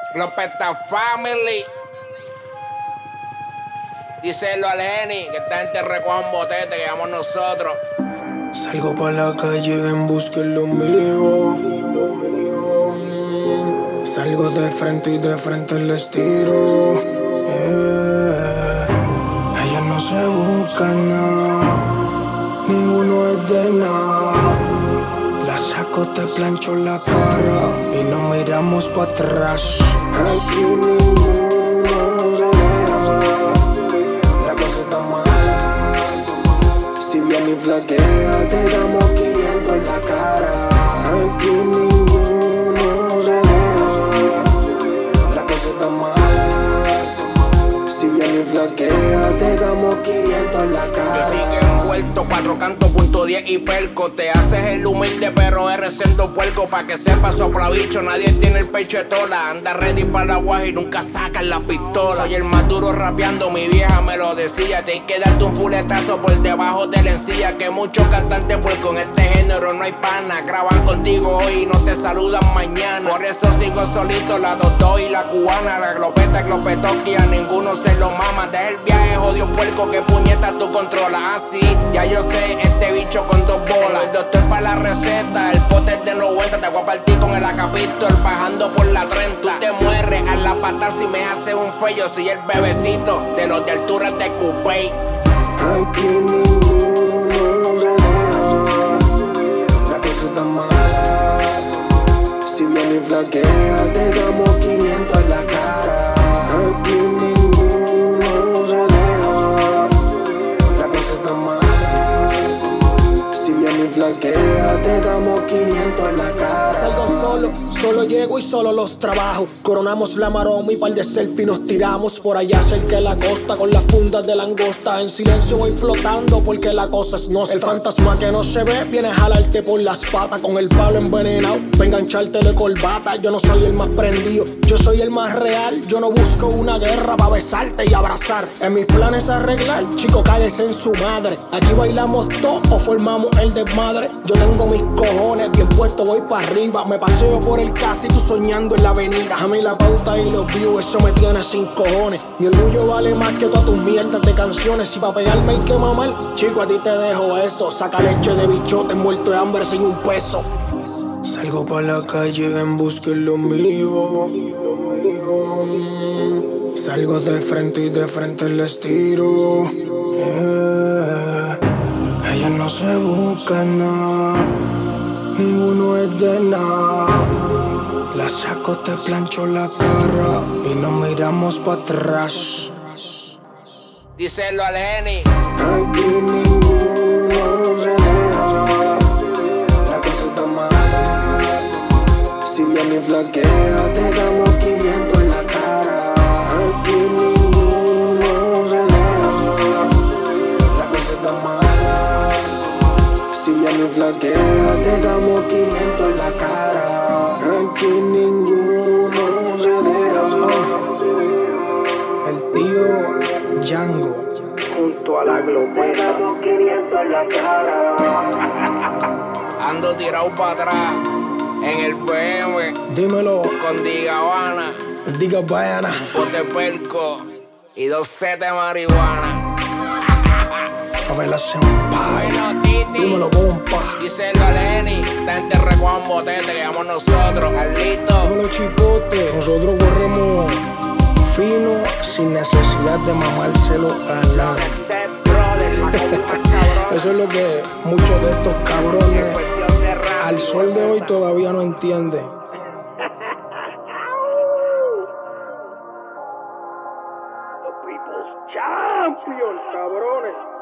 Glopeta Family. Díselo al Geni, que esta gente recoja un botete que llamamos nosotros. Salgo pa' la calle en busca de lo mío. Salgo de frente y de frente les tiro. Ellos no se buscan nada, ninguno es de nada. La saco, te plancho la cara y no miramos pa' atrás. Aquí ninguno se deja, la cosa está mala. Si viene y flaquea, te damos 500 en la cara. Aquí ninguno se deja, la cosa está mala. Si viene y flaquea, te damos 500 en la cara. Que sigue envuelto, 4 cantos, punto 10 y perco. Te haces el humilde, pero eres siendo puerco. Pa' que sepas, sopla bicho, nadie tiene el pecho de tola. Anda ready para la guaja y nunca sacan la pistola. Soy el más duro rapeando, mi vieja me lo decía. Te hay que darte un fuletazo por debajo de la encía. Que muchos cantantes puerco en este género no hay pana. Graban contigo hoy y no te saludan mañana. Por eso sigo solito, la Dodó y la cubana. La glopeta, glopetoquia, ninguno se lo mama. Deja el viaje, jodido puerco, que puñeta tú controlas. Así, ya yo sé, este bicho con 2 bolas. El doctor para la receta, el pote de 90. Te voy a partir con el acapistol, bajando por la 30. Tú te mueres a la pata si me hace un fello. Soy el bebecito de los de altura de Coupé. Aquí ninguno se deja, la cosa está mala. Si viene y flaquea, te damos 500 en la cara. Aquí ninguno se deja, la cosa está mala. Si viene y flaquea, te damos 500 en la cara. Salgo solo llego y solo los trabajo. Coronamos la maroma y par de selfie nos tiramos por allá cerca de la costa con las fundas de langosta. En silencio voy flotando porque la cosa es nostra. El fantasma que no se ve viene a jalarte por las patas con el palo envenenado, pa' engancharte de corbata. Yo no soy el más prendido, yo soy el más real. Yo no busco una guerra pa' besarte y abrazar. En mis planes arreglar, chico, cállese en su madre. Aquí bailamos todo o formamos el desmadre. Yo tengo mis cojones bien puestos, voy pa' arriba. Me paseo por el casi, tú soñando en la avenida. A mí la pauta y los views, eso me tiene sin cojones. Mi orgullo vale más que todas tus mierdas de canciones. Si pa' pegarme hay que mamar, chico, a ti te dejo eso. Saca leche de bichote muerto de hambre sin un peso. Salgo pa' la calle en busca de lo mío. Salgo de frente y de frente les tiro. Ellos no se buscan nada, ninguno es de nada. La saco, te plancho la cara y no miramos pa' atrás. Díselo al Geni. Aquí ninguno se deja, la cosa está mala. Si viene y flaquea, te damos 500 en la cara. Aquí ninguno se deja, la cosa está mala. Si viene y flaquea, te damos 500 en la cara. Aquí ninguno se deja. El tío Django junto a la glopeta, 500 en la cara. Ando tirado para atrás en el PM Dímelo, con Digabana, diga Bayana. pote perco y 2 setes de marihuana. Favela Senpai. Bueno, Titi, Dímelo, compa. díselo al Geni. Esta gente recoja un botete que llamamos nosotros, Carlito. Dímelo, chipote. Nosotros corremos fino sin necesidad de mamárselo a nadie. Eso es lo que muchos de estos cabrones al sol de hoy todavía no entienden. The People's Champion, cabrones.